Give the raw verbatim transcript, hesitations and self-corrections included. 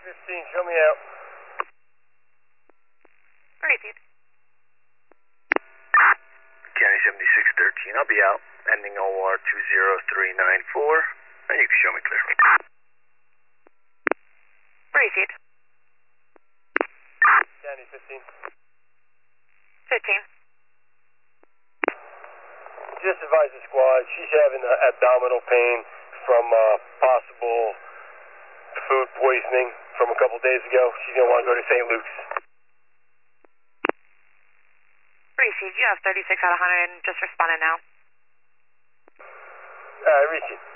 fifteen, show me out. Received. County seventy-six thirteen, I'll be out. Ending O R two zero three nine four, and you can show me clear. Received. County fifteen. fifteen. Just advise the squad, she's having uh, abdominal pain from uh, possible food poisoning from a couple days ago. She's going to want to go to Saint Luke's. Received. You have thirty-six out of one hundred and just responded now. Uh, reach it.